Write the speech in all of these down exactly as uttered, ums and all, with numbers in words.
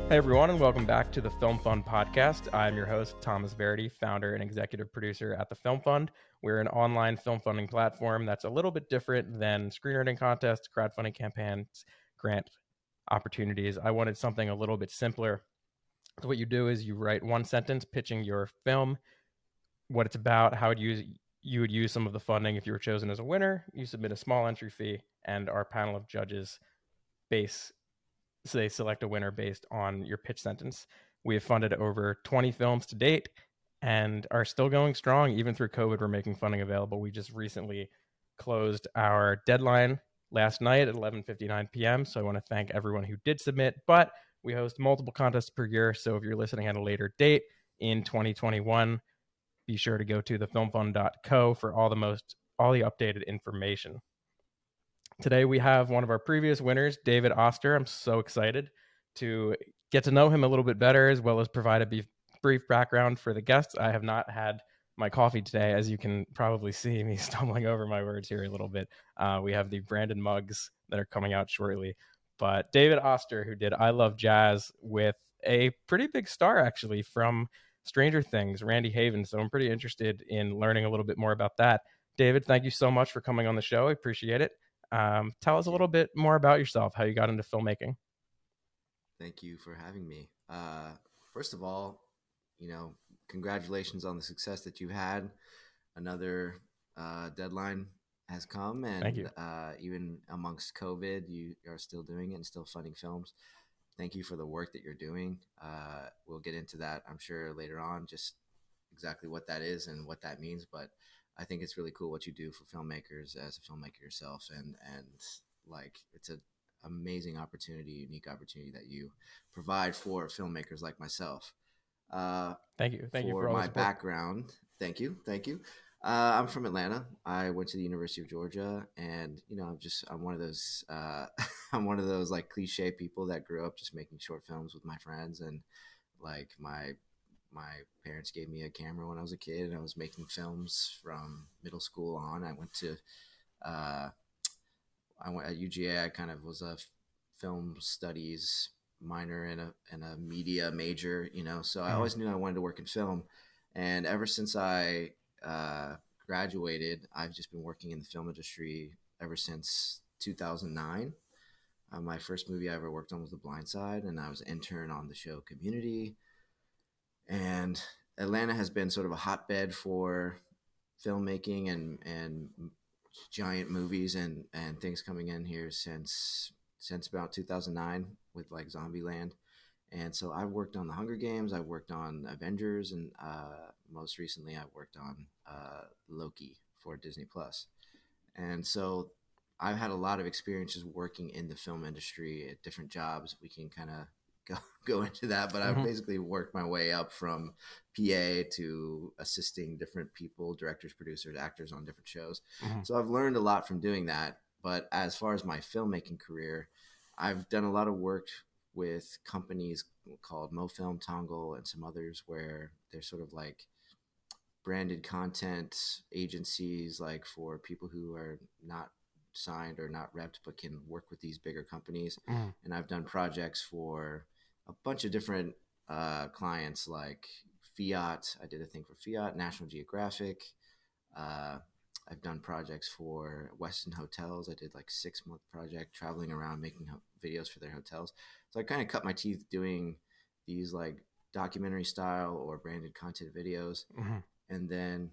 Hey everyone, and welcome back to the Film Fund podcast. I'm your host, Thomas Verity, founder and executive producer at the Film Fund. We're an online film funding platform that's a little bit different than screenwriting contests, crowdfunding campaigns, grant opportunities. I wanted something a little bit simpler. So what you do is you write one sentence pitching your film, what it's about, how it use, you would use some of the funding if you were chosen as a winner. You submit a small entry fee, and our panel of judges base so they select a winner based on your pitch sentence. We have funded over twenty films to date and are still going strong. Even through COVID, we're making funding available. We just recently closed our deadline last night at eleven fifty-nine p.m. So I want to thank everyone who did submit, but we host multiple contests per year. So if you're listening at a later date in twenty twenty-one, be sure to go to the film fund dot co for all the most all the updated information. Today we have one of our previous winners, David Oster. I'm so excited to get to know him a little bit better, as well as provide a brief background for the guests. I have not had my coffee today, as you can probably see me stumbling over my words here a little bit. Uh, we have the branded mugs that are coming out shortly. But David Oster, who did I Love Jazz with a pretty big star, actually, from Stranger Things, Randy Haven. So I'm pretty interested in learning a little bit more about that. David, thank you so much for coming on the show. I appreciate it. Um, tell us a little bit more about yourself, how you got into filmmaking. Thank you for having me. Uh, first of all, you know, congratulations on the success that you had. Another uh, deadline has come, and Thank you. Uh, even amongst COVID, you are still doing it and still funding films. Thank you for the work that you're doing. Uh, we'll get into that, I'm sure, later on, just exactly what that is and what that means. But I think it's really cool what you do for filmmakers as a filmmaker yourself, and and like it's an amazing opportunity, unique opportunity that you provide for filmmakers like myself. Uh, thank you. Thank for you for all my the support. background. Thank you. Thank you. Uh, I'm from Atlanta. I went to the University of Georgia, and you know, I'm just I'm one of those uh, I'm one of those like cliche people that grew up just making short films with my friends, and like my my parents gave me a camera when I was a kid, and I was making films from middle school on. I went to uh, I went at U G A. I kind of was a film studies minor and a and a media major, you know. So I always knew I wanted to work in film, and ever since I uh, graduated, I've just been working in the film industry ever since two thousand nine. Uh, my first movie I ever worked on was The Blind Side, and I was an intern on the show Community. And Atlanta has been sort of a hotbed for filmmaking and and giant movies and and things coming in here since since about two thousand nine with like Zombieland. And so I've worked on the Hunger Games, I've worked on Avengers, and uh, most recently I've worked on uh, Loki for Disney Plus. And so I've had a lot of experiences working in the film industry at different jobs. We can kind of go, go into that, but mm-hmm. I've basically worked my way up from P A to assisting different people, directors, producers, actors on different shows. Mm-hmm. So I've learned a lot from doing that. But as far as my filmmaking career, I've done a lot of work with companies called MoFilm, Tongle, and some others where they're sort of like branded content agencies, like for people who are not signed or not repped but can work with these bigger companies. Mm. And I've done projects for a bunch of different uh, clients like Fiat. I did a thing for Fiat, National Geographic. Uh, I've done projects for Westin Hotels. I did like a six month project traveling around making ho- videos for their hotels. So I kind of cut my teeth doing these like documentary style or branded content videos. Mm-hmm. And then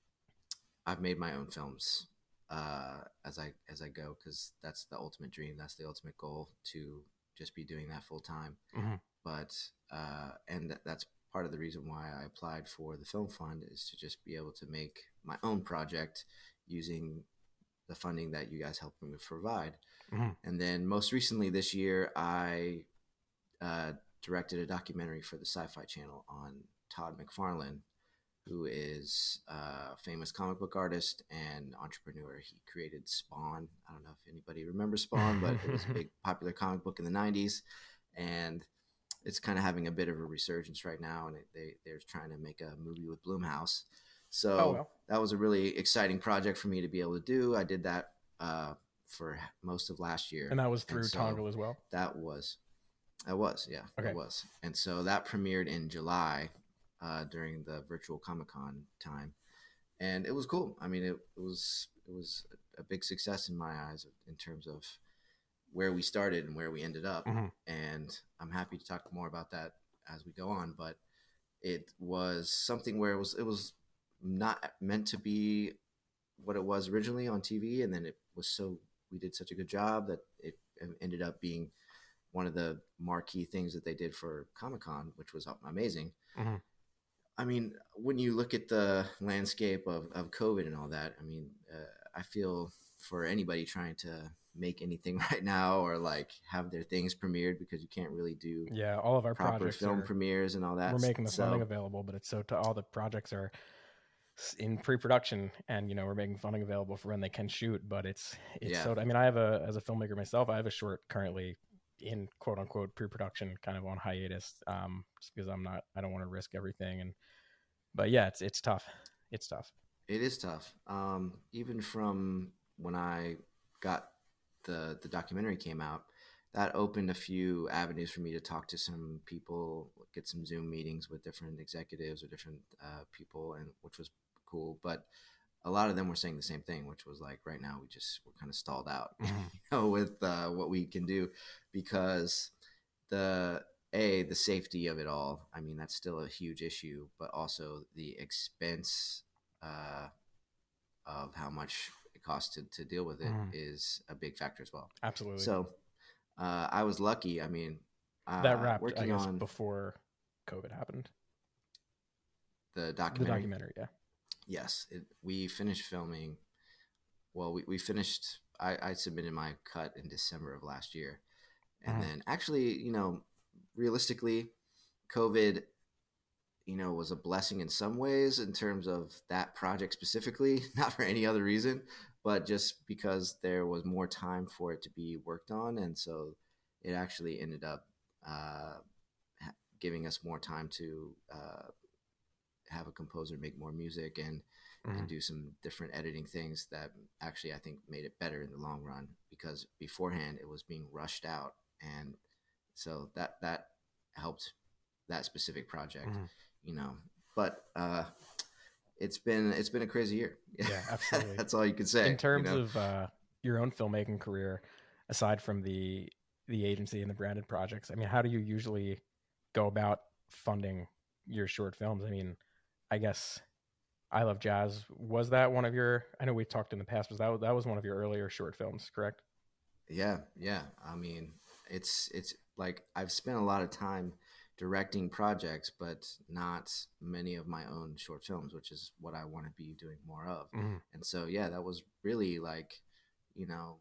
I've made my own films uh, as I as I go, because that's the ultimate dream. That's the ultimate goal, to just be doing that full time. Mm-hmm. But uh, and th- that's part of the reason why I applied for the Film Fund, is to just be able to make my own project using the funding that you guys helped me provide. Mm-hmm. And then most recently this year, I uh, directed a documentary for the Sci-Fi Channel on Todd McFarlane, who is a famous comic book artist and entrepreneur. He created Spawn. I don't know if anybody remembers Spawn, but it was a big popular comic book in the nineties. And it's kind of having a bit of a resurgence right now. And it, they, they're trying to make a movie with Blumhouse. So oh, well. That was a really exciting project for me to be able to do. I did that uh, for most of last year. And that was through so Tongle as well? That was. It was, yeah, Okay. it was. And so that premiered in July uh, during the virtual Comic Con time, and it was cool. I mean, it, it was it was a big success in my eyes in terms of where we started and where we ended up. Mm-hmm. And I'm happy to talk more about that as we go on. But it was something where it was it was not meant to be what it was originally on T V, and then it was so we did such a good job that it ended up being one of the marquee things that they did for Comic-Con, which was amazing. Mm-hmm. I mean, when you look at the landscape of, of COVID and all that, I mean, uh, I feel for anybody trying to make anything right now or like have their things premiered, because you can't really do Yeah, all of our proper projects film are, premieres and all that. we're making the funding So available, but it's so to all the projects are s- in pre-production, and you know we're making funding available for when they can shoot. But it's it's yeah, so. I mean, I have a as a filmmaker myself, I have a short currently in quote unquote pre-production, kind of on hiatus, um, just because I'm not. I don't want to risk everything, and but yeah, it's it's tough. It's tough. it is tough. Um, even from when I got the the documentary came out, that opened a few avenues for me to talk to some people, get some Zoom meetings with different executives or different uh, people, and which was cool. But a lot of them were saying the same thing, which was like, right now we just we're kind of stalled out, you Mhm. know, with uh, what we can do, because the a the safety of it all. I mean, that's still a huge issue, but also the expense uh, of how much it costs to, to deal with it Mhm. is a big factor as well. Absolutely. So uh, I was lucky. I mean, That uh, wrapped, I working guess, on before COVID happened. the The documentary, documentary, yeah. yes, it, we finished filming. Well, we, we finished. I, I submitted my cut in December of last year, and Mhm. then actually, you know, realistically, COVID, you know, was a blessing in some ways in terms of that project specifically, not for any other reason, but just because there was more time for it to be worked on. And so it actually ended up uh, giving us more time to uh, have a composer make more music and and Mhm. do some different editing things that actually I think made it better in the long run, because beforehand it was being rushed out. And so that that helped that specific project, Mhm. you know. But uh it's been it's been a crazy year. Yeah, absolutely. That's all you can In say, you terms know. of uh, your own filmmaking career, aside from the the agency and the branded projects, I mean, how do you usually go about funding your short films? I mean, I guess I Love Jazz, was that one of your? I know we talked in the past. Was that that was one of your earlier short films, correct? Yeah, yeah. I mean, it's it's like I've spent a lot of time directing projects, but not many of my own short films, which is what I want to be doing more of. Mm-hmm. And so, yeah, that was really like, you know,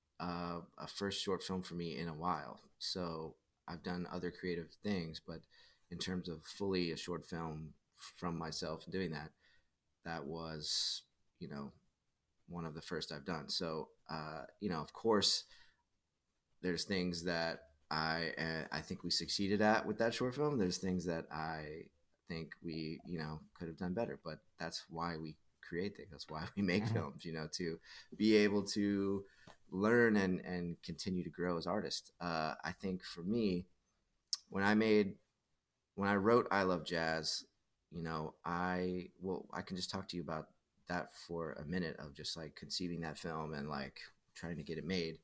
uh, a first short film for me in a while. So I've done other creative things, but in terms of fully a short film from myself doing that, that was, you know, one of the first I've done. So, uh, you know, of course, there's things that I uh, I think we succeeded at with that short film. There's things that I think we you know could have done better, but that's why we create things. That's why we make Mm-hmm. films. You know, to be able to learn and and continue to grow as artists. Uh, I think for me, when I made when I wrote I Love Jazz, you know, I well I can just talk to you about that for a minute of just like conceiving that film and like trying to get it made.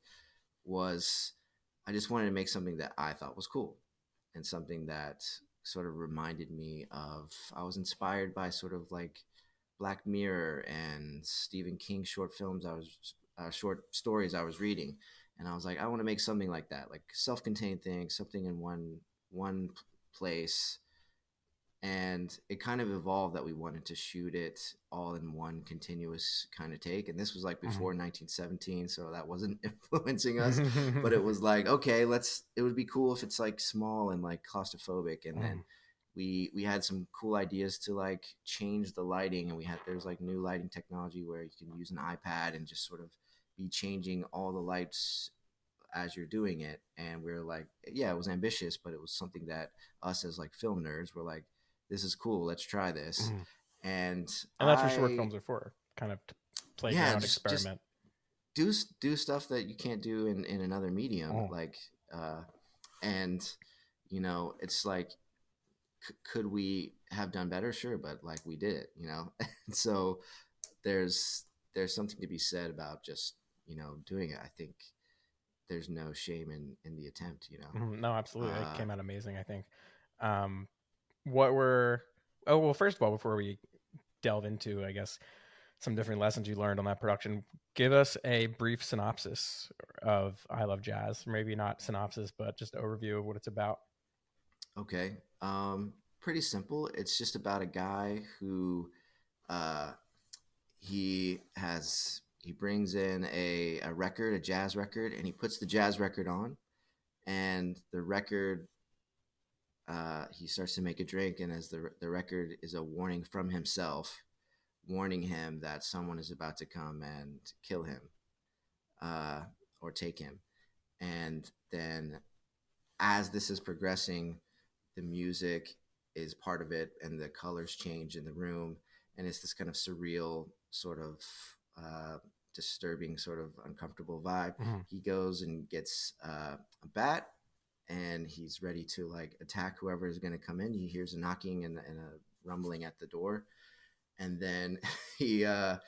Was I just wanted to make something that I thought was cool and something that sort of reminded me of, I was inspired by sort of like Black Mirror and Stephen King short films I was uh, short stories I was reading, and I was like, I want to make something like that, like self-contained thing, something in one one place. And it kind of evolved that we wanted to shoot it all in one continuous kind of take, and this was like before nineteen seventeen, so that wasn't influencing us. But it Mm-hmm. was like, okay, let's it would be cool if it's like small and like claustrophobic. And then we we had some cool ideas to like change the lighting, and we had there's like new lighting technology where you can use an iPad and just sort of be changing all the lights as you're doing it. And we are like, yeah, it was ambitious, but it was something that us as like film nerds were like, this is cool, let's try this. Mm-hmm. And And that's what short I films are for, kind of t- yeah, playground just just experiment. do do stuff that you can't do in in another medium, Oh. like uh and you know, it's like, c- could we have done better? Sure, but like we did it, you know. And so there's there's something to be said about just, you know, doing it. I think there's no shame in in the attempt, you know. Mhm. No, absolutely. It Uh, came out amazing, I think. Um, what were, oh, well, first of all, before we delve into, I guess, some different lessons you learned on that production, give us a brief synopsis of I Love Jazz. Maybe not synopsis, but just overview of what it's about. okay, um, pretty simple. It's just about a guy who uh, he has he brings in a, a record, a jazz record, and he puts the jazz record on, and the record uh, he starts to make a drink, and as the the record is a warning from himself, warning him that someone is about to come and kill him, uh, or take him. And then as this is progressing, the music is part of it, and the colors change in the room, and it's this kind of surreal, sort of uh, disturbing, sort of uncomfortable vibe. Mm-hmm. He goes and gets uh, a bat, and he's ready to like attack whoever is going to come in. He hears a knocking and, and a rumbling at the door, and then he uh,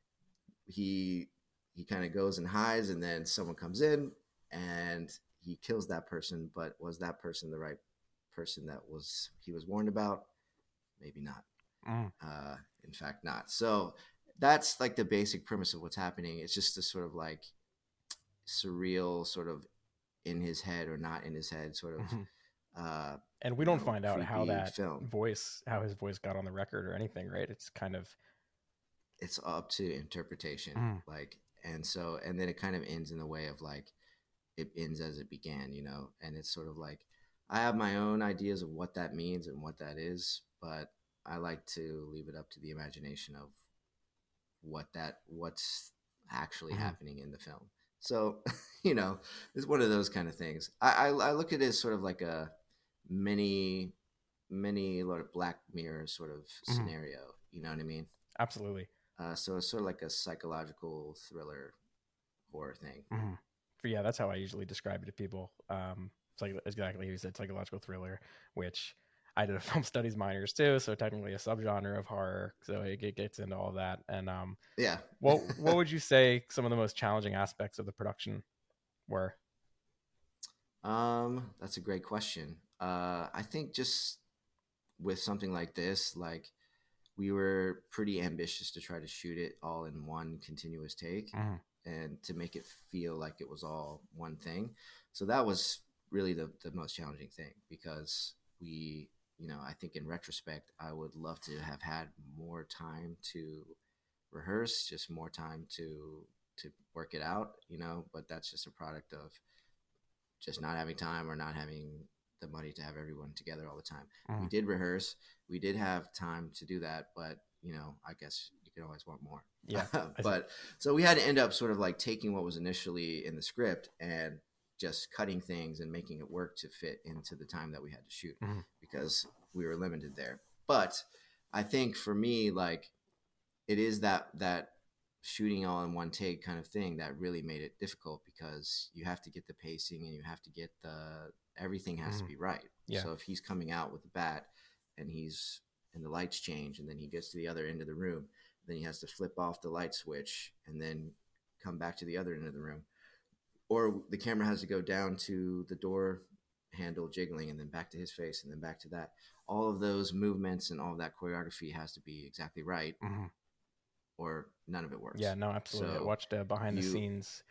he he kind of goes and hides, and then someone comes in and he kills that person. But was that person the right person that was he was warned about? Maybe not. Mm. Uh, in fact, not. So that's like the basic premise of what's happening. It's just this sort of like surreal, sort of in his head or not in his head, sort of Mm-hmm. uh, And we you don't know, find out how creepy that film. voice, how his voice got on the record or anything, right? It's kind of, It's up to interpretation, mm, like, and so and then it kind of ends in the way of like it ends as it began, you know, and it's sort of like I have my own ideas of what that means and what that is, but I like to leave it up to the imagination of what that what's actually mm-hmm. happening in the film. So, you know, it's one of those kind of things. I, I, I look at it as sort of like a mini, mini lot of Black Mirror sort of Mm-hmm. scenario. You know what I mean? Absolutely. Uh, so it's sort of like a psychological thriller horror thing. Mm-hmm. But yeah, that's how I usually describe it to people. Um, it's like exactly you said, psychological thriller, which I did a film studies minors too, so technically a subgenre of horror. So it, it gets into all of that. And um, Yeah. what what would you say some of the most challenging aspects of the production were? um, that's a great question. Uh, I think just with something like this, like we were pretty ambitious to try to shoot it all in one continuous take Mm-hmm. and to make it feel like it was all one thing. So that was really the, the most challenging thing because we, you know, I think in retrospect, I would love to have had more time to rehearse, just more time to to work it out, you know, but that's just a product of just not having time or not having the money to have everyone together all the time. Mm-hmm. We did rehearse. We did have time to do that, but you know, I guess you can always want more. Yeah. But so we had to end up sort of like taking what was initially in the script and just cutting things and making it work to fit into the time that we had to shoot Mm-hmm. because we were limited there. But I think for me, like it is that that shooting all in one take kind of thing that really made it difficult because you have to get the pacing and you have to get the everything has Mm-hmm. to be right. Yeah. So if he's coming out with a bat and he's and the lights change and then he gets to the other end of the room, then he has to flip off the light switch and then come back to the other end of the room. Or the camera has to go down to the door handle jiggling and then back to his face and then back to that. All of those movements and all of that choreography has to be exactly right Mm-hmm. or none of it works. Yeah. No, absolutely. I So watched a behind the you, scenes,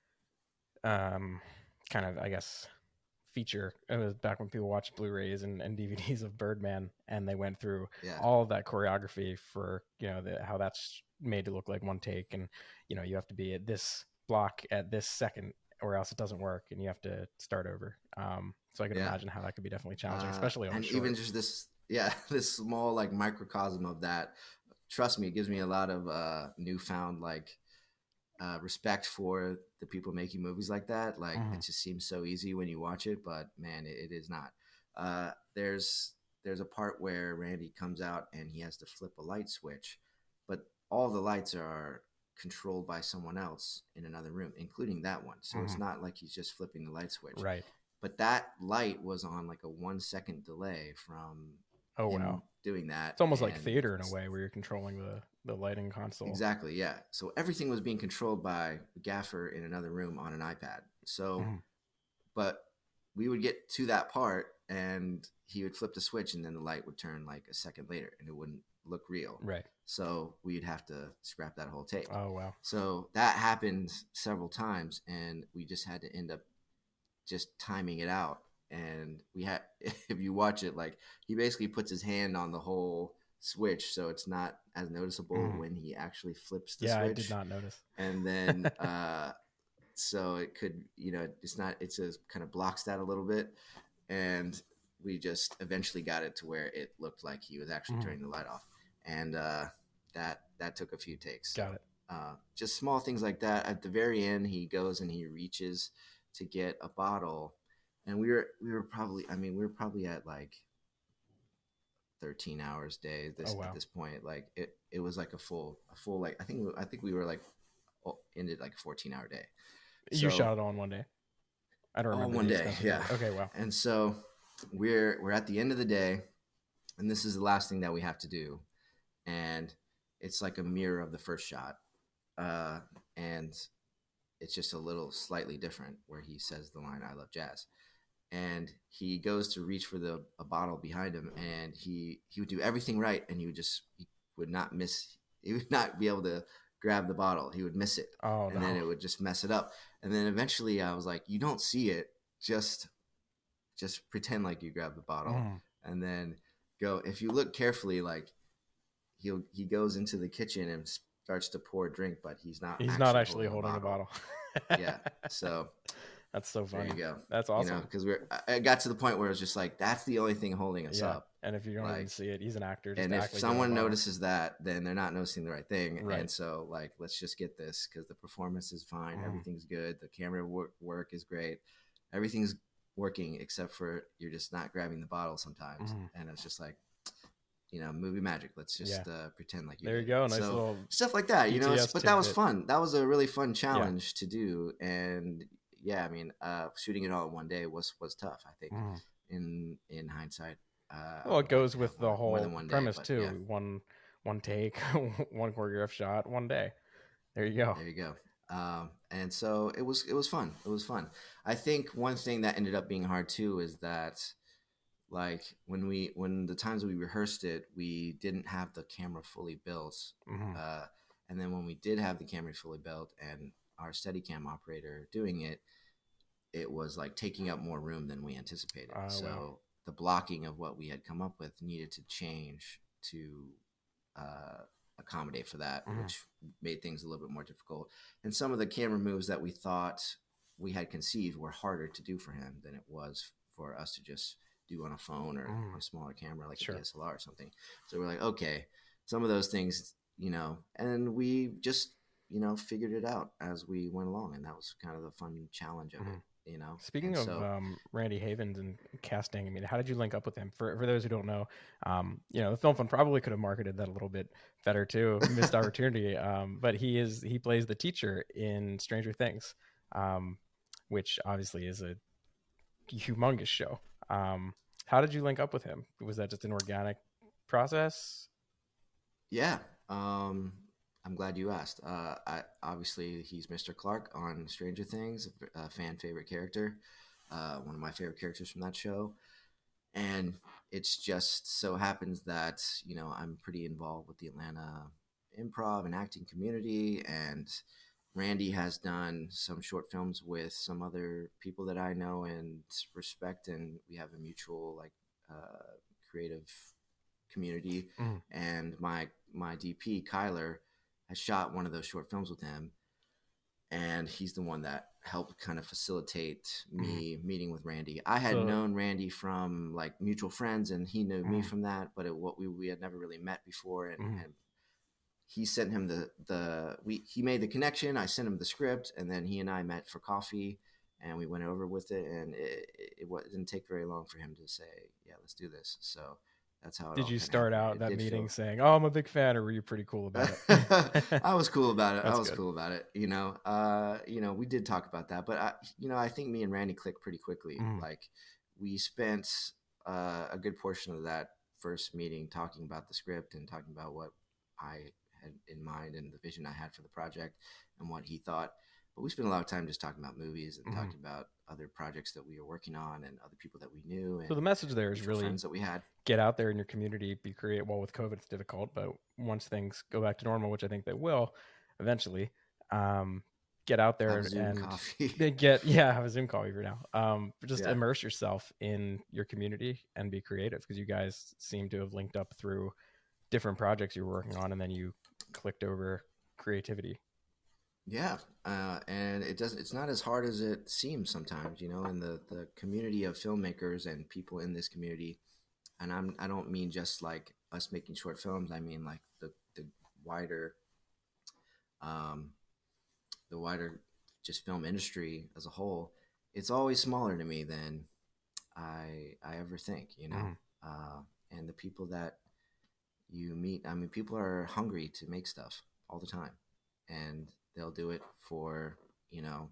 um, kind of, I guess, feature. It was back when people watched Blu-rays and, and D V Ds of Birdman, and they went through yeah, all of that choreography for, you know, the, how that's made to look like one take, and you know you have to be at this block at this second, or else it doesn't work, and you have to start over. Um, so I can yeah, imagine how that could be definitely challenging, uh, especially on a and short. even just this, yeah, this small like microcosm of that. Trust me, it gives me a lot of uh, newfound like uh, respect for the people making movies like that. Like Mm-hmm. it just seems so easy when you watch it, but man, it, it is not. Uh, there's there's a part where Randy comes out and he has to flip a light switch, but all the lights are controlled by someone else in another room, including that one. So Mm-hmm. it's not like he's just flipping the light switch. Right. but that light was on like a one second delay from Oh him wow. doing that. It's almost like And theater in a way, where you're controlling the the lighting console. exactly, yeah. So everything was being controlled by the gaffer in another room on an iPad. So, Mhm. but we would get to that part and he would flip the switch and then the light would turn like a second later and it wouldn't look real. Right. So we'd have to scrap that whole take. Oh wow. So that happened several times and we just had to end up just timing it out. And we had, if you watch it, like he basically puts his hand on the whole switch so it's not as noticeable Mhm. when he actually flips the Yeah, switch. I did not notice. And then uh so it could, you know, it's not, it's a kind of blocks that a little bit. And we just eventually got it to where it looked like he was actually Mhm. turning the light off. And uh that that took a few takes. Got So, it. uh just small things like that. At the very end he goes and he reaches to get a bottle, and we were we were probably, I mean we were probably at like thirteen hours day this Oh wow. at this point. Like it it was like a full a full like I think I think we were like oh, ended like a fourteen hour day. You So shot it all in one day. I don't all remember one the day, extent of yeah. it. Okay, wow. And so we're we're at the end of the day, and this is the last thing that we have to do, and it's like a mirror of the first shot, uh, and it's just a little slightly different where he says the line "I love jazz," and he goes to reach for the a bottle behind him, and he he would do everything right, and he would just he would not miss. He would not be able to grab the bottle. He would miss it, Oh and no. then it would just mess it up. And then eventually, I was like, "You don't see it. Just just pretend like you grab the bottle, Mhm. and then go. If you look carefully, like he'll he goes into the kitchen and starts to pour a drink, but he's not. He's actually not actually holding, holding the the bottle. bottle. Yeah. So That's so there funny. you go. That's You know, awesome. because we're I got to the point where it's just like that's the only thing holding us Yeah. up. And if you don't even Like, see it, he's an actor. Just and act if like you have a someone bottle. notices that, then they're not noticing the right thing. Right. And so, like, let's just get this because the performance is fine, Mhm. everything's good, the camera work work is great, everything's working except for you're just not grabbing the bottle sometimes, Mhm. and it's just like, you know, movie magic. Let's just Yeah. uh, pretend like you There you did. go. Nice So little stuff like that, you know. P T it's- S But that was tidbit. fun. That was a really fun challenge to do, and yeah, I mean, uh, shooting it all in one day was was tough. I think Mhm. in in hindsight. Uh, Well, I it would like goes to with have the more, more whole than one day, premise but too. yeah, One one take, one choreographed shot, one day. There you go. there you go. Um, and so it was it was fun. It was fun. I think one thing that ended up being hard too is that like when we when the times we rehearsed it, we didn't have the camera fully built. Mhm. Uh, and then when we did have the camera fully built and our Steadicam operator doing it, it was like taking up more room than we anticipated. Oh, So wow. the blocking of what we had come up with needed to change to uh, accommodate for that, Mhm. which made things a little bit more difficult. And some of the camera moves that we thought we had conceived were harder to do for him than it was for us to just do on a phone or Mhm. a smaller camera like Sure. a D S L R or something. So we're like, okay, some of those things, you know, and we just, you know, figured it out as we went along. And that was kind of the fun challenge of it, Mhm. you know? Speaking And of so, um, Randy Havens and casting, I mean, how did you link up with him? For for those who don't know, um, you know, the Film Fund probably could have marketed that a little bit better too. Missed opportunity. Um, but he is he plays the teacher in Stranger Things, um, which obviously is a humongous show. Um, how did you link up with him? Was that just an organic process? yeah, um, I'm glad you asked. Uh, I obviously he's Mister Clark on Stranger Things, a fan favorite character, uh, one of my favorite characters from that show. And it's just so happens that you know I'm pretty involved with the Atlanta improv and acting community, and Randy has done some short films with some other people that I know and respect, and we have a mutual like uh, creative community. Mhm. And my my D P Kyler has shot one of those short films with him, and he's the one that helped kind of facilitate me Mhm. meeting with Randy. I had So, known Randy from like mutual friends, and he knew me mhm, from that, but it, what we we had never really met before, and mhm. and he sent him the the we he made the connection. I sent him the script, and then he and I met for coffee, and we went over with it, and it, it, it didn't take very long for him to say, yeah, let's do this. So that's how it Did all you kind of start happened. out It that did meeting feel. saying, "Oh, I'm a big fan," or were you pretty cool about it? I was cool about it. I That's was good. cool about it. You know, uh, you know, we did talk about that, but I, you know, I think me and Randy clicked pretty quickly. Mm, Like, we spent uh, a good portion of that first meeting talking about the script and talking about what I had in mind and the vision I had for the project and what he thought. But we spent a lot of time just talking about movies and mhm. talking about other projects that we were working on and other people that we knew So and the message there is mutual really friends that we had. get out there in your community, be creative. Well, with COVID, it's difficult, but once things go back to normal, which I think they will eventually, um, get out Have there Zoom and coffee. they get, yeah, have a Zoom call even now. Um, but just Yeah. immerse yourself in your community and be creative because you guys seem to have linked up through different projects you were working on and then you clicked over creativity. Yeah, uh, and it doesn't. It's not as hard as it seems sometimes, you know. And the the community of filmmakers and people in this community, and I'm I don't mean just like us making short films. I mean like the the wider, um, the wider just film industry as a whole. It's always smaller to me than I I ever think, you know. Mm, Uh, and the people that you meet, I mean, people are hungry to make stuff all the time, and they'll do it for you know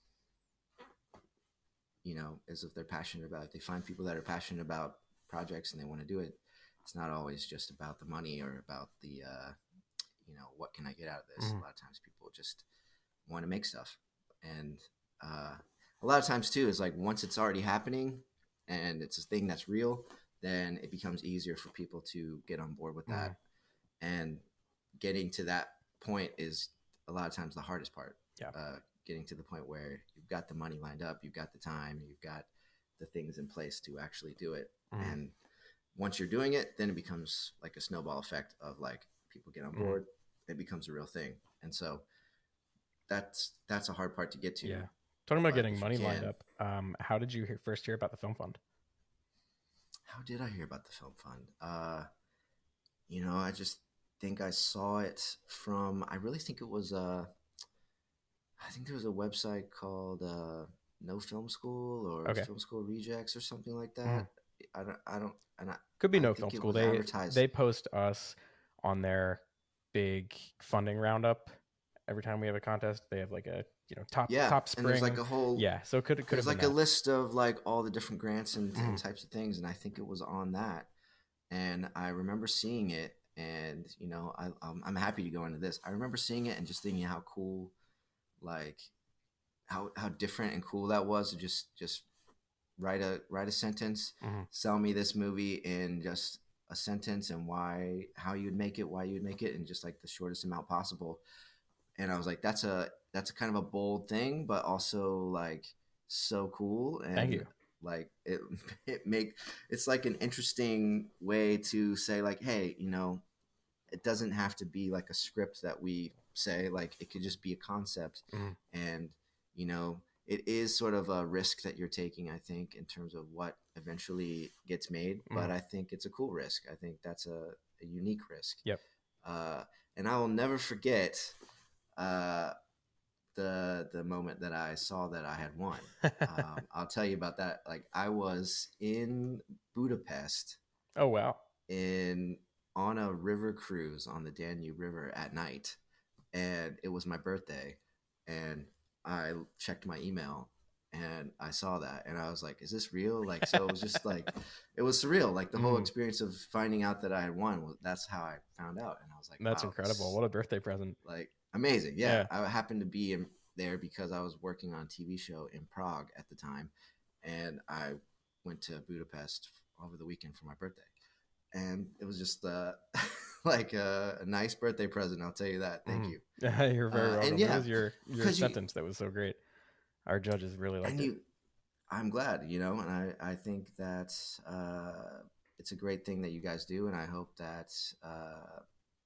you know, as if they're passionate about it. They find people that are passionate about projects and they want to do it. It's not always just about the money or about the, uh, you know, what can I get out of this? mm, A lot of times people just want to make stuff. And uh, a lot of times, too, is like once it's already happening and it's a thing that's real, then it becomes easier for people to get on board with that. mm, And getting to that point is a lot of times the hardest part. yeah. Uh, getting to the point where you've got the money lined up, you've got the time, you've got the things in place to actually do it. Mm, And once you're doing it, then it becomes like a snowball effect of like people get on mm, board, it becomes a real thing. And so that's that's a hard part to get to. yeah. Talking about But getting if you money lined can, up, um, how did you hear, first hear about the Film Fund? how did I hear about the Film Fund? Uh, you know, I just think I saw it from. I really think it was. Uh, I think there was a website called uh, No Film School or Okay. Film School Rejects or something like Mm. that. I don't. I don't. And I, Could be I No Film think it School. was They advertised. they post us on their big funding roundup every time we have a contest. They have like a you know top Yeah, top and there's like spring. a whole. Yeah, so it could it could have There's been like a that. list of like all the different grants and, and Mm, types of things, and I think it was on that. And I remember seeing it, and you know, I um, I'm happy to go into this. I remember seeing it and just thinking how cool, like how how different and cool that was to just just write a write a sentence, mm, sell me this movie in just a sentence and why how you'd make it, why you'd make it in just like the shortest amount possible. And I was like, that's a that's a kind of a bold thing, but also like so cool thank and you. like it it make it's like an interesting way to say like, hey, you know, it doesn't have to be like a script that we say, like it could just be a concept. Mm, And you know, it is sort of a risk that you're taking, I think, in terms of what eventually gets made, but mm, I think it's a cool risk. I think that's a, a unique risk. yep. uh, and I will never forget uh, the the moment that I saw that I had won. um, I'll tell you about that. Like I was in Budapest Oh wow. in on a river cruise on the Danube River at night, and it was my birthday, and I checked my email and I saw that, and I was like, "Is this real?" Like, so it was just like, it was surreal. Like the whole Mm, experience of finding out that I had won. Was, that's how I found out, and I was like, that's "Wow, incredible. this What a birthday present. like amazing!" Yeah, Yeah. I happened to be in there because I was working on a T V show in Prague at the time, and I went to Budapest over the weekend for my birthday, and it was just uh, like a, a nice birthday present. I'll tell you that. Thank Mm. you. You're very Uh, and welcome. It yeah, was your your because you sentence that was so great. Our judges really liked and it. you, I'm glad, you know, and I I think that uh, it's a great thing that you guys do, and I hope that uh,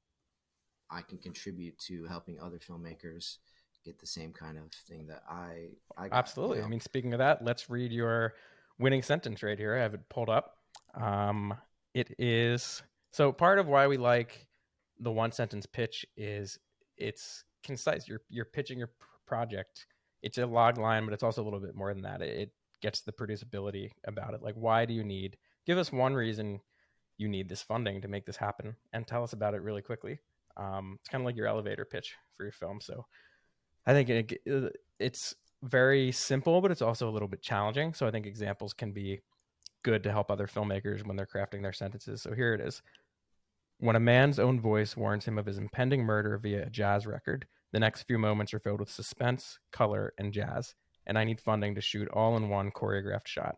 I can contribute to helping other filmmakers get the same kind of thing that I I got. You Absolutely. I know, mean, speaking of that, let's read your winning sentence right here. I have it pulled up. Um, it is so part of why we like the one sentence pitch is it's concise. You're you're pitching your pr- project. It's a log line, but it's also a little bit more than that. It, it gets the producibility about it. Like, why do you need? Give us one reason you need this funding to make this happen, and tell us about it really quickly. Um, it's kind of like your elevator pitch for your film. So I think it, it's very simple, but it's also a little bit challenging. So I think examples can be good to help other filmmakers when they're crafting their sentences. So here it is. When a man's own voice warns him of his impending murder via a jazz record, the next few moments are filled with suspense, color, and jazz, and I need funding to shoot all in one choreographed shot.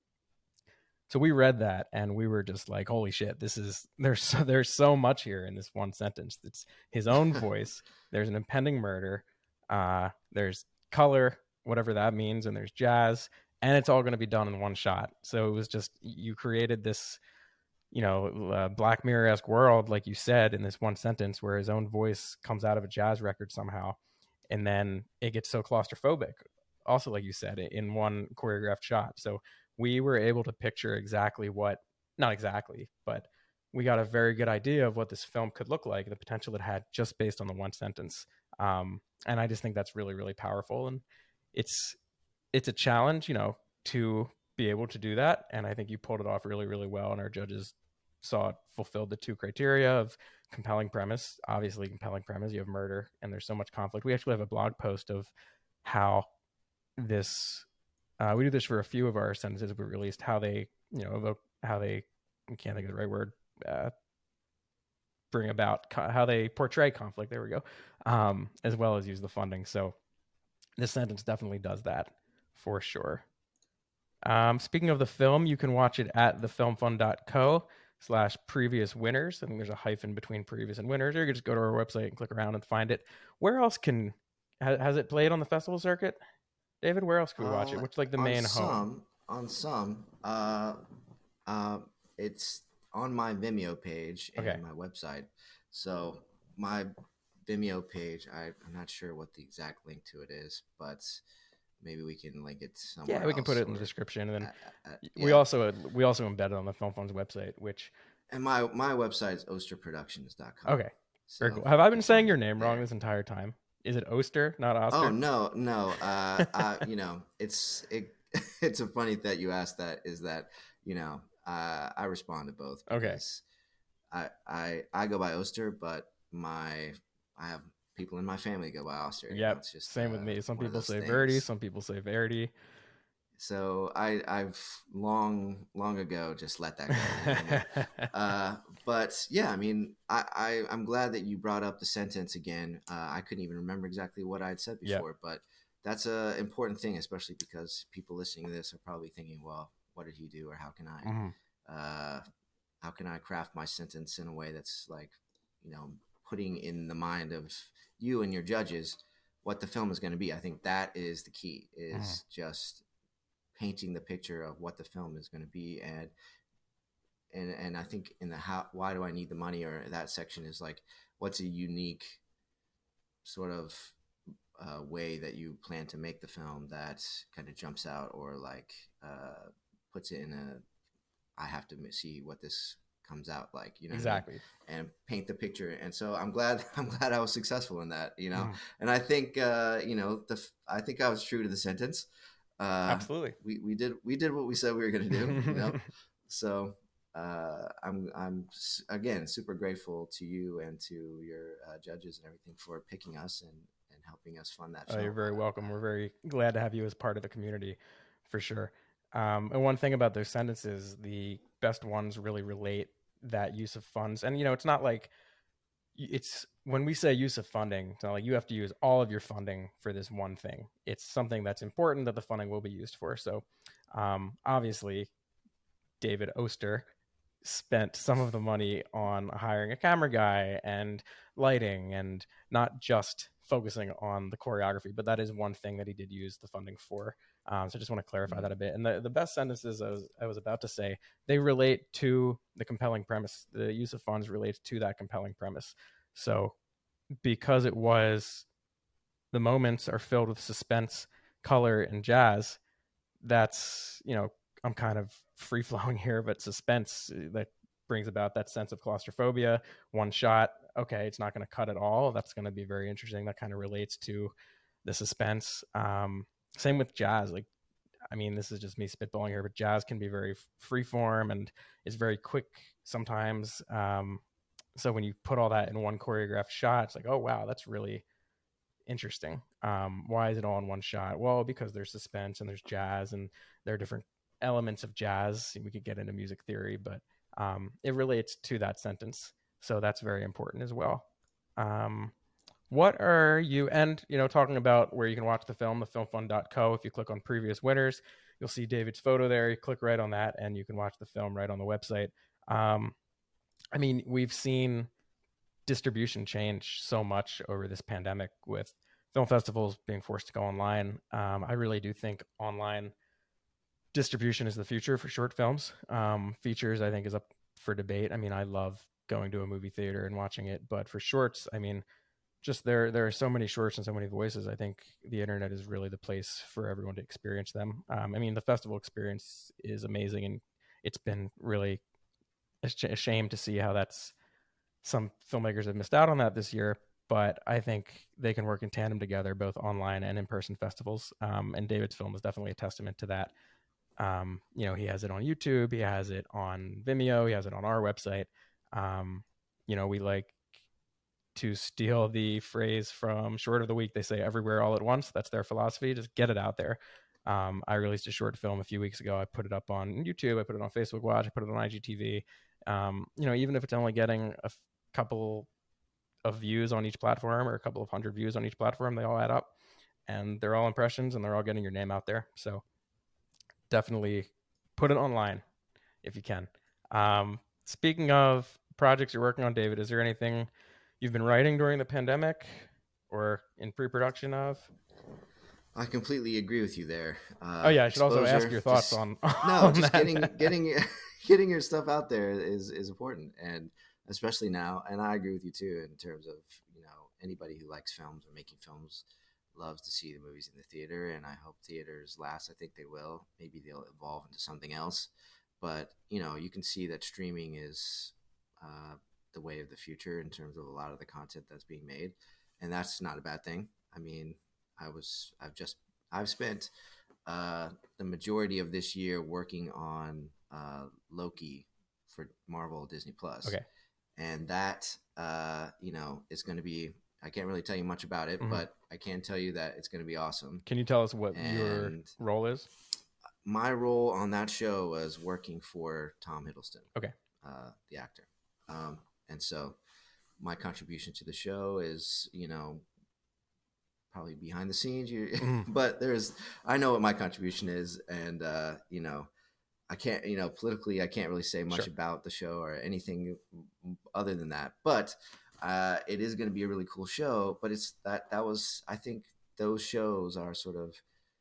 So we read that and we were just like, holy shit, this is, there's so, there's so much here in this one sentence. It's his own voice. There's an impending murder. Uh, there's color, whatever that means. And there's jazz, and it's all going to be done in one shot. So it was just, you created this, you know, uh, Black Mirror-esque world, like you said, in this one sentence where his own voice comes out of a jazz record somehow. And then it gets so claustrophobic. Also, like you said, in one choreographed shot. So we were able to picture exactly what, not exactly, but we got a very good idea of what this film could look like, the potential it had just based on the one sentence. Um, and I just think that's really, really powerful. And it's, it's a challenge, you know, to be able to do that. And I think you pulled it off really, really well. And our judges saw it fulfilled the two criteria of compelling premise, obviously compelling premise, you have murder and there's so much conflict. We actually have a blog post of how this, Uh, we do this for a few of our sentences we released, how they, you know, evoke, how they, I can't think of the right word, uh, bring about, how they portray conflict. There we go. Um, as well as use the funding. So this sentence definitely does that for sure. Um, speaking of the film, you can watch it at thefilmfund.co slash previous winners. I think there's a hyphen between previous and winners, or you can just go to our website and click around and find it. Where else can, has it played on the festival circuit? David, where else can we watch Uh, it? What's like the on main some, home? On some, uh, uh, it's on my Vimeo page and Okay. my website. So my Vimeo page, I, I'm not sure what the exact link to it is, but maybe we can link it somewhere. Yeah, we can put else it in the or, description, and then uh, uh, we yeah. also we also embed it on the Film Fund's website. Which And my my website is oster productions dot com. okay, So very cool. Have I you been can saying find your it name wrong there. this entire time? Is it Oster, not Oh Oscar? no, no. Uh, uh, you know, it's it. It's a funny that you asked that. Is that you know, uh, I respond to both Okay. because I I I go by Oster, but my I have people in my family go by Oster. You know, Yep. it's just Same with uh, me. Some one of people those say Verdi, things. some people say Verdi. So I I've long long ago just let that go. You know? uh, but yeah, I mean, I, I I'm glad that you brought up the sentence again. Uh, I couldn't even remember exactly what I had said Yep. before, but that's a important thing, especially because people listening to this are probably thinking, well, what did he do, or how can I, Mm-hmm. uh, how can I craft my sentence in a way that's like, you know, putting in the mind of you and your judges what the film is going to be. I think that is the key. Is Mm-hmm. just painting the picture of what the film is going to be. And and and I think in the how why do I need the money, or that section is like, what's a unique sort of uh, way that you plan to make the film that kind of jumps out, or like uh, puts it in a, I have to see what this comes out like, you know Exactly. what I mean? And paint the picture. And so I'm glad I'm glad I was successful in that, you know. Mm-hmm. And I think uh, you know the I think I was true to the sentence. Uh, Absolutely. We we did we did what we said we were going to do, you know. So uh, I'm I'm again super grateful to you and to your uh, judges and everything for picking us and and helping us fund that Oh, film. you're very Uh, welcome. We're very glad to have you as part of the community, for sure. Um, and one thing about those sentences, the best ones really relate that use of funds. And you know, it's not like it's when we say use of funding, it's not like you have to use all of your funding for this one thing. It's something that's important that the funding will be used for. So um, obviously, David Oster spent some of the money on hiring a camera guy and lighting and not just focusing on the choreography, but that is one thing that he did use the funding for. Um, so I just want to clarify mm-hmm. that a bit. And the, the best sentences I was, I was about to say, they relate to the compelling premise. The use of funds relates to that compelling premise. So because it was, the moments are filled with suspense, color, and jazz, that's, you know, I'm kind of free flowing here, but suspense that brings about that sense of claustrophobia. One shot, okay, it's not going to cut at all. That's going to be very interesting. That kind of relates to the suspense. Um, same with jazz. Like I mean, this is just me spitballing here, but jazz can be very free form and is very quick sometimes. Um, so when you put all that in one choreographed shot, it's like, oh, wow, that's really interesting. Um, why is it all in one shot? Well, because there's suspense and there's jazz and there are different elements of jazz. We could get into music theory, but um, it relates to that sentence. So that's very important as well. Um, what are you, and, you know, talking about where you can watch the film, the film fund dot co. If you click on previous winners, you'll see David's photo there. You click right on that and you can watch the film right on the website. Um, I mean, we've seen distribution change so much over this pandemic with film festivals being forced to go online. Um, I really do think online distribution is the future for short films. Um, features, I think, is up for debate. I mean, I love going to a movie theater and watching it, but for shorts, I mean, just there there are so many shorts and so many voices. I think the internet is really the place for everyone to experience them. Um, I mean, the festival experience is amazing, and it's been really a, sh- a shame to see how that's some filmmakers have missed out on that this year. But I think they can work in tandem together, both online and in-person festivals. Um, and David's film is definitely a testament to that. Um, you know, he has it on YouTube, he has it on Vimeo, he has it on our website. Um, you know, we like to steal the phrase from Short of the Week. They say everywhere all at once. That's their philosophy. Just get it out there. Um, I released a short film a few weeks ago. I put it up on YouTube. I put it on Facebook Watch. I put it on I G T V. Um, you know, even if it's only getting a f- couple of views on each platform or a couple of hundred views on each platform, they all add up, and they're all impressions, and they're all getting your name out there. So definitely put it online if you can. Um, speaking of projects you're working on, David, is there anything you've been writing during the pandemic or in pre-production of? I completely agree with you there. Uh, Oh yeah, I should also ask exposure, your thoughts just, on, no, on just that. getting getting getting your stuff out there is is important, and especially now. And I agree with you too in terms of, you know, anybody who likes films or making films loves to see the movies in the theater, and I hope theaters last. I think they will. Maybe they'll evolve into something else, but you know, you can see that streaming is uh, the way of the future in terms of a lot of the content that's being made, and that's not a bad thing. I mean, I was I've just I've spent uh, the majority of this year working on uh, Loki for Marvel Disney Plus, Okay. and that uh, you know is going to be. I can't really tell you much about it, Mm-hmm. but I can tell you that it's going to be awesome. Can you tell us what And your role is? my role on that show was working for Tom Hiddleston, okay, uh, the actor, um, and so my contribution to the show is, you know, probably behind the scenes. You, mm. But there's, I know what my contribution is, and uh, you know, I can't, you know, politically, I can't really say much sure. about the show or anything other than that. But uh, it is going to be a really cool show. But it's that that was, I think, those shows are sort of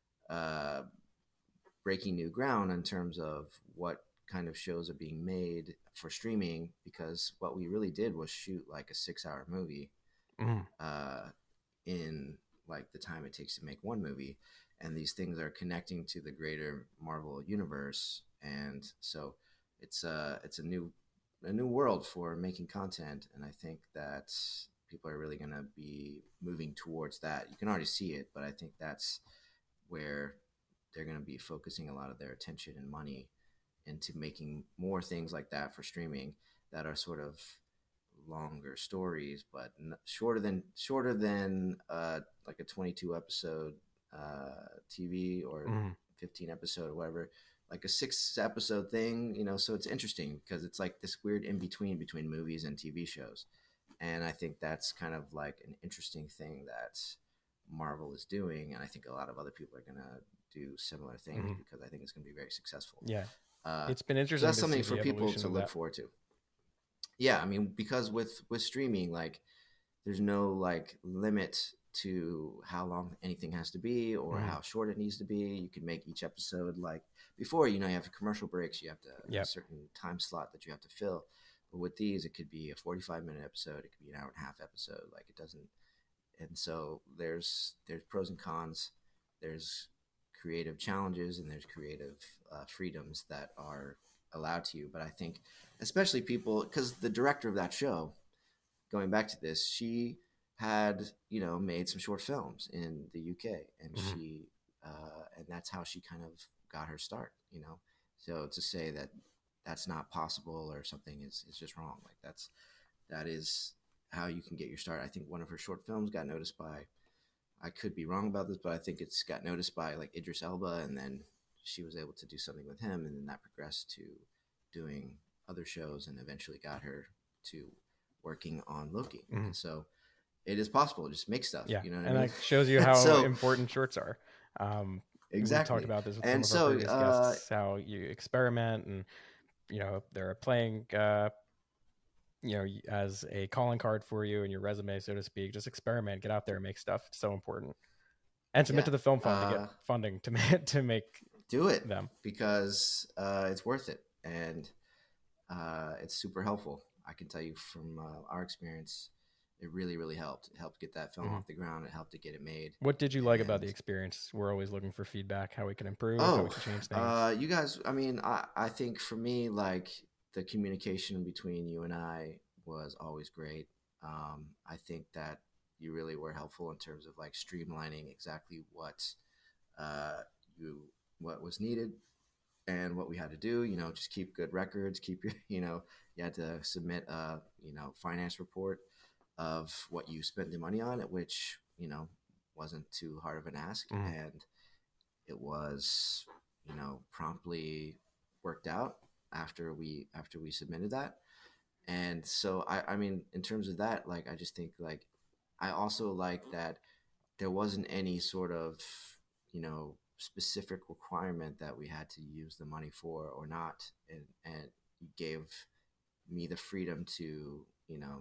uh, breaking new ground in terms of what kind of shows are being made for streaming, because what we really did was shoot like a six-hour movie mm. uh, in like the time it takes to make one movie, and these things are connecting to the greater Marvel universe, and so it's a it's a new a new world for making content, and I think that people are really going to be moving towards that. You can already see it, but I think that's where they're going to be focusing a lot of their attention and money into making more things like that for streaming that are sort of longer stories, but shorter than shorter than uh, like a twenty-two episode uh, T V or mm. fifteen episode or whatever, like a six episode thing, you know. So it's interesting because it's like this weird in between between movies and T V shows, and I think that's kind of like an interesting thing that Marvel is doing, and I think a lot of other people are gonna do similar things mm. because I think it's gonna be very successful. Yeah, uh, it's been interesting. So that's to something see for people to look that. forward to. Yeah, I mean, because with with streaming, like, there's no like limit to how long anything has to be or mm. how short it needs to be. You can make each episode, like before, you know, you have commercial breaks, you have to yep. a certain time slot that you have to fill. But with these, it could be a forty-five minute episode, it could be an hour and a half episode. Like, it doesn't. And so there's there's pros and cons. There's creative challenges and there's creative uh, freedoms that are allowed to you. But I think especially people, because the director of that show, going back to this, she had, you know, made some short films in the U K, and mm-hmm. she uh, and that's how she kind of got her start, you know. So to say that that's not possible or something is, is just wrong. Like that's, that is how you can get your start. I think one of her short films got noticed by, I could be wrong about this, but I think it's got noticed by like Idris Elba, and then she was able to do something with him, and then that progressed to doing other shows, and eventually got her to working on Loki. Mm-hmm. And so it is possible. Just make stuff. Yeah, you know what and I mean? that shows you how so, important shorts are. Um, exactly. We talked about this with and some so, of our previous uh, guests, how you experiment, and you know they're playing, uh, you know, as a calling card for you and your resume, so to speak. Just experiment, get out there, make stuff. It's so important. And submit yeah, to the Film Fund uh, to get funding to make to make do it them, because uh, it's worth it, and uh, it's super helpful. I can tell you from uh, our experience, it really, really helped. It helped get that film mm-hmm. off the ground. It helped to get it made. What did you and... like about the experience? We're always looking for feedback, how we can improve, oh, how we can change things. Uh, you guys, I mean, I, I think for me, like the communication between you and I was always great. Um, I think that you really were helpful in terms of like streamlining exactly what uh, you what was needed and what we had to do. You know, just keep good records. Keep your, you know, you had to submit a you know finance report of what you spent the money on, at which you know wasn't too hard of an ask, mm. and it was you know promptly worked out after we after we submitted that. And so I, I mean, in terms of that, like I just think like I also like that there wasn't any sort of you know specific requirement that we had to use the money for or not, and and you gave me the freedom to you know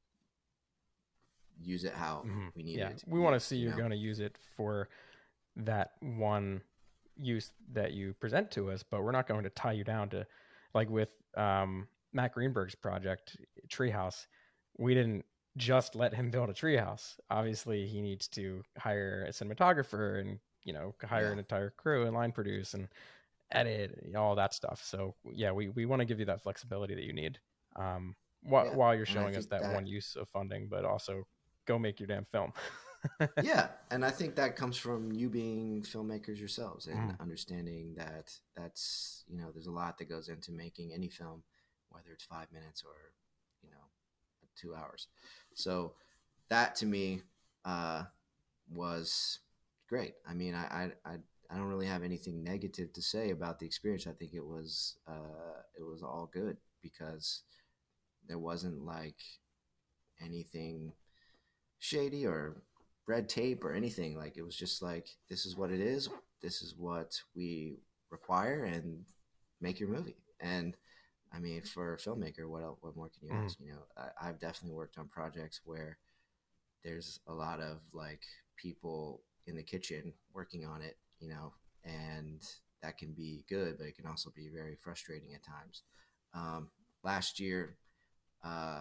use it how mm-hmm. we needed yeah. it to we want to see you you're going to use it for that one use that you present to us, but we're not going to tie you down to, like with um Matt Greenberg's project Treehouse, we didn't just let him build a treehouse. Obviously he needs to hire a cinematographer and you know hire yeah. an entire crew and line produce and edit, you know, all that stuff. So yeah, we we want to give you that flexibility that you need um while, yeah. while you're showing us that, that one use of funding, but also go make your damn film. Yeah, and I think that comes from you being filmmakers yourselves and mm. understanding that that's you know there's a lot that goes into making any film, whether it's five minutes or you know two hours. So that to me uh, was great. I mean, I, I I I don't really have anything negative to say about the experience. I think it was uh, it was all good because there wasn't like anything shady or red tape or anything. Like it was just like, this is what it is, this is what we require, and make your movie. And I mean, for a filmmaker, what else, what more can you mm. ask? You know, I, I've definitely worked on projects where there's a lot of like people in the kitchen working on it, you know, and that can be good, but it can also be very frustrating at times. Um, last year, uh,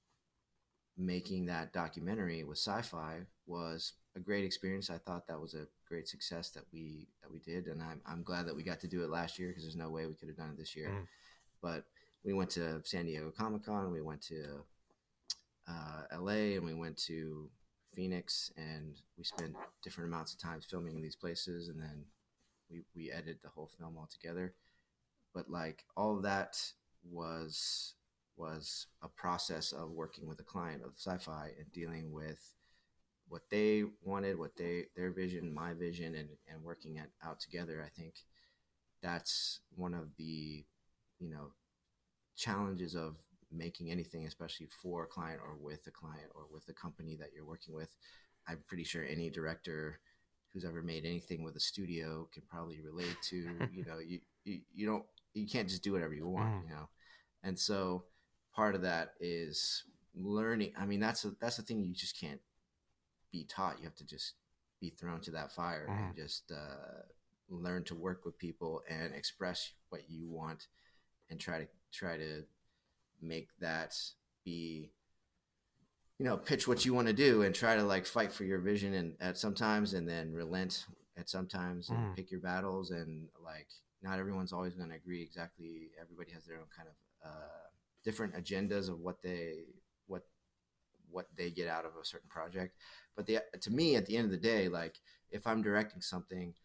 making that documentary with Sci-Fi was a great experience. I thought that was a great success that we that we did, and I'm I'm glad that we got to do it last year because there's no way we could have done it this year. Mm. But we went to San Diego Comic-Con, we went to uh, L A, and we went to Phoenix, and we spent different amounts of time filming in these places, and then we we edited the whole film all together. But like all of that was was a process of working with a client of Sci-Fi and dealing with what they wanted, what they, their vision, my vision, and, and working it out together. I think that's one of the, you know, challenges of making anything, especially for a client or with a client or with a company that you're working with. I'm pretty sure any director who's ever made anything with a studio can probably relate to, you know, you, you, you don't, you can't just do whatever you want, mm. you know? And so part of that is learning. I mean, that's a, that's the thing you just can't be taught. You have to just be thrown to that fire mm. and just uh, learn to work with people and express what you want and try to try to make that be, you know, pitch what you want to do and try to like fight for your vision and at sometimes and then relent at sometimes and mm. pick your battles. And like, not everyone's always going to agree exactly. Everybody has their own kind of uh, different agendas of what they, what, what they get out of a certain project. But the, to me, at the end of the day, like if I'm directing something,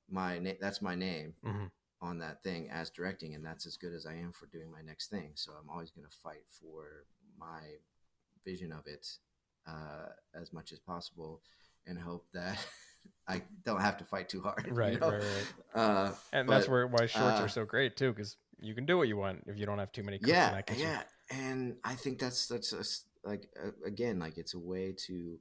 my na- that's my name Mm-hmm. on that thing as directing, and that's as good as I am for doing my next thing. So I'm always going to fight for my vision of it uh, as much as possible, and hope that I don't have to fight too hard. Right, you know? right, right. Uh, And that's but where why shorts uh, are so great too, because you can do what you want if you don't have too many cooks in yeah, that kitchen. yeah, and I think that's that's a s like uh, again, like it's a way to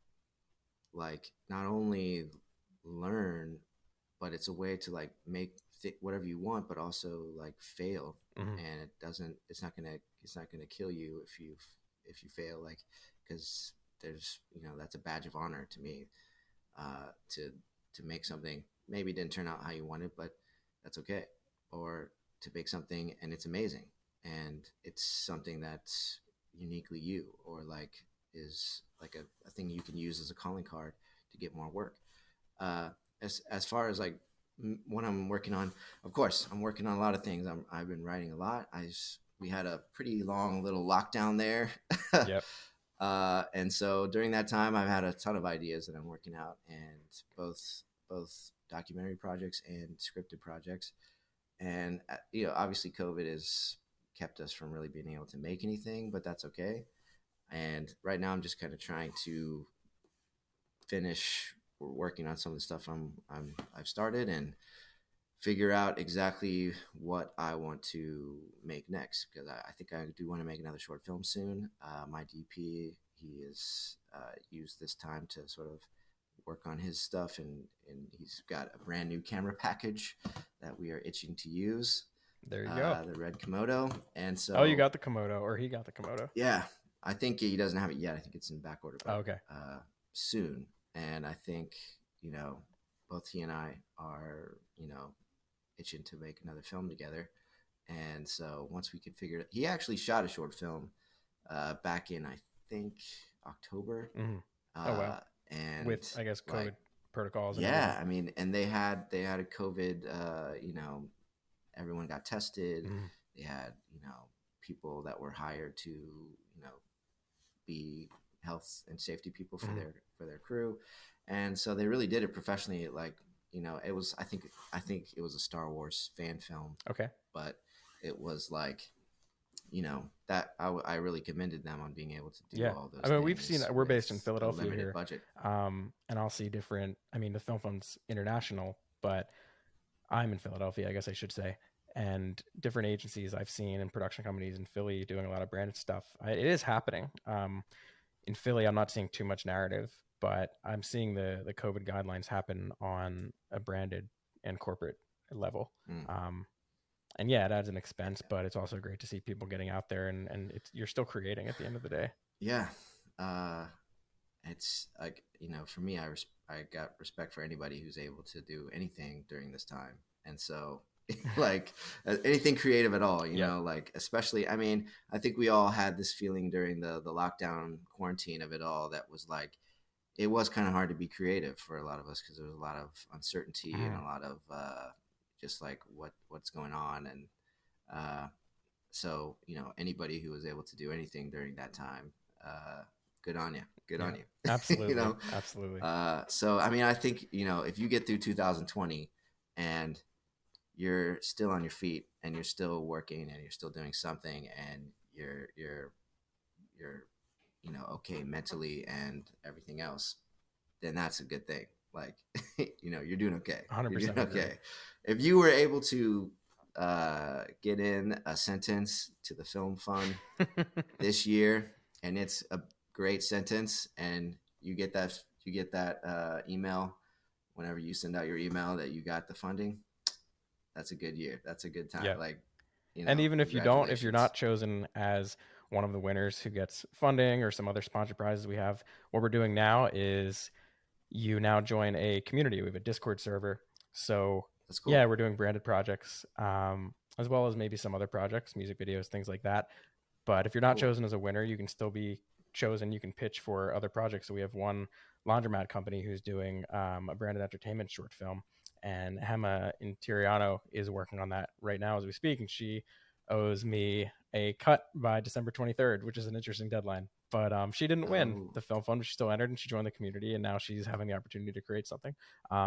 like not only learn, but it's a way to like make th- whatever you want, but also like fail, Mm-hmm. and it doesn't. It's not gonna. It's not gonna kill you if you if you fail, like because there's you know that's a badge of honor to me uh, to to make something maybe didn't turn out how you wanted, but that's okay, or to make something and it's amazing and it's something that's uniquely you or like is like a, a thing you can use as a calling card to get more work uh, as as far as like m- what I'm working on, of course, I'm working on a lot of things. I'm, I've been writing a lot. I s- we had a pretty long little lockdown there, Yep. uh, and so during that time, I've had a ton of ideas that I'm working out, and both both documentary projects and scripted projects. And uh, you know, obviously, COVID has kept us from really being able to make anything, but that's okay. And right now, I'm just kind of trying to finish working on some of the stuff I'm, I'm I've started and figure out exactly what I want to make next because I, I think I do want to make another short film soon. Uh, my D P he has uh, used this time to sort of work on his stuff and and he's got a brand new camera package that we are itching to use. There you go. Uh, the red Komodo, and so Oh, you got the Komodo, or he got the Komodo. yeah, I think he doesn't have it yet. I think it's in back order, Oh, but okay. uh, soon. And I think you know, both he and I are you know itching to make another film together. And so once we could figure it, he actually shot a short film uh, back in I think October. Mm-hmm. Oh Uh, wow. and With I guess COVID like protocols and everything. yeah, I mean, and they had they had a COVID. Uh, you know, everyone got tested. Mm-hmm. They had you know people that were hired to you know be health and safety people for Mm-hmm. their for their crew, and so they really did it professionally. Like you know, it was I think I think it was a Star Wars fan film, Okay. but it was like you know that I, I really commended them on being able to do Yeah. all those I mean, we've things seen we're with based in a Philadelphia limited here, budget. um, and I'll see different. I mean, the Film Fund's international, but I'm in Philadelphia, I guess I should say, and different agencies I've seen and production companies in Philly doing a lot of branded stuff. I, it is happening. Um, in Philly, I'm not seeing too much narrative, but I'm seeing the the COVID guidelines happen on a branded and corporate level. Mm. Um, and yeah, it adds an expense, but it's also great to see people getting out there and and it's you're still creating at the end of the day. Yeah, uh, it's like you know for me I res- I got respect for anybody who's able to do anything during this time, and so like uh, anything creative at all, you Yep. know, like especially I mean I think we all had this feeling during the the lockdown quarantine of it all that was like it was kind of hard to be creative for a lot of us because there was a lot of uncertainty and Mhm. a lot of uh, just like what what's going on and uh, so you know anybody who was able to do anything during that time, uh, good on you, good Yeah. on you. you Absolutely. know, Absolutely. uh, so I mean I think you know if you get through two thousand twenty and you're still on your feet and you're still working and you're still doing something and you're you're you're you know okay mentally and everything else, then that's a good thing. Like you know you're doing okay, you're doing one hundred percent agree. okay. If you were able to uh, get in a sentence to the Film Fund this year and it's a great sentence and you get that you get that uh, email whenever you send out your email that you got the funding, that's a good year, that's a good time. Yeah. Like you And know even if you don't, if you're congratulations. not chosen as one of the winners who gets funding or some other sponsor prizes we have, what we're doing now is you now join a community. We have a Discord server. So That's cool. yeah, we're doing branded projects, um, as well as maybe some other projects, music videos, things like that. But if you're not Cool. chosen as a winner, you can still be chosen. You can pitch for other projects. So we have one laundromat company who's doing um, a branded entertainment short film, and Hema Interiano is working on that right now as we speak, and she owes me a cut by December twenty-third, which is an interesting deadline. But um, she didn't win Oh. the film fund, but she still entered and she joined the community, and now she's having the opportunity to create something. Um,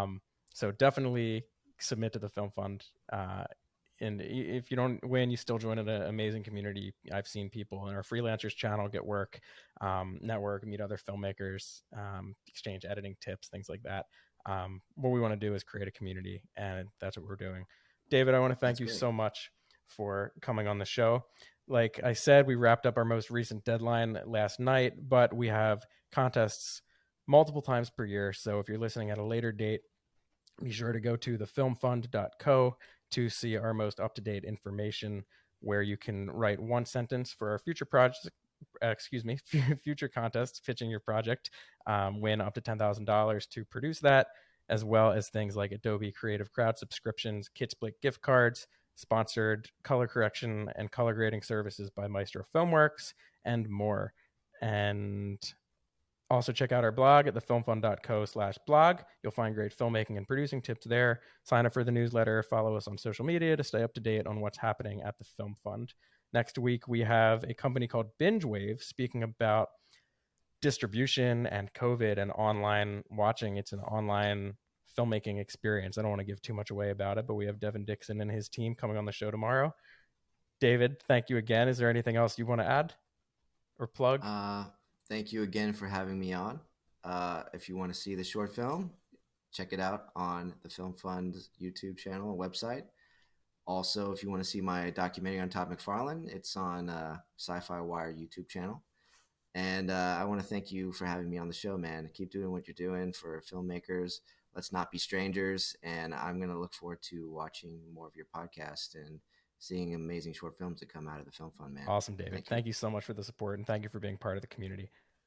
So definitely submit to the Film Fund. Uh, and if you don't win, you still join an amazing community. I've seen people in our freelancers channel get work, um, network, meet other filmmakers, um, exchange editing tips, things like that. Um, what we want to do is create a community, and that's what we're doing. David, I want to thank That's you great. so much for coming on the show. Like I said, we wrapped up our most recent deadline last night, but we have contests multiple times per year. So if you're listening at a later date, be sure to go to the film fund dot co to see our most up-to-date information, where you can write one sentence for our future projects, uh, excuse me, future contests, pitching your project, um, win up to ten thousand dollars to produce that, as well as things like Adobe Creative Cloud subscriptions, KidSplit gift cards, sponsored color correction and color grading services by Maestro Filmworks, and more. And also check out our blog at the film fund dot co slash blog. You'll find great filmmaking and producing tips there. Sign up for the newsletter. Follow us on social media to stay up to date on what's happening at the Film Fund. Next week, we have a company called Binge Wave speaking about distribution and COVID and online watching. It's an online filmmaking experience. I don't want to give too much away about it, but we have Devin Dixon and his team coming on the show tomorrow. David, thank you again. Is there anything else you want to add or plug? Uh, thank you again for having me on. Uh, if you want to see the short film, check it out on the Film Fund's YouTube channel and website. Also, if you want to see my documentary on Todd McFarlane, it's on uh, Sci-Fi Wire YouTube channel. And uh, I want to thank you for having me on the show, man. Keep doing what you're doing for filmmakers. Let's not be strangers. And I'm going to look forward to watching more of your podcast and seeing amazing short films that come out of the Film Fund, man. Awesome, David. Thank you, thank you so much for the support, and thank you for being part of the community.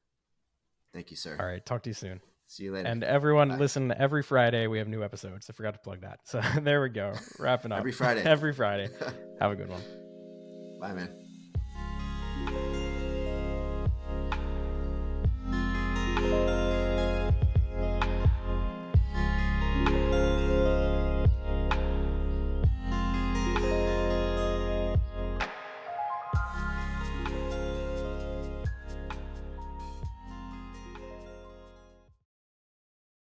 Thank you, sir. All right. Talk to you soon. See you later. And everyone, Bye. listen, every Friday we have new episodes. I forgot to plug that. So there we go. Wrapping up. Every Friday. Every Friday. Have a good one. Bye, man.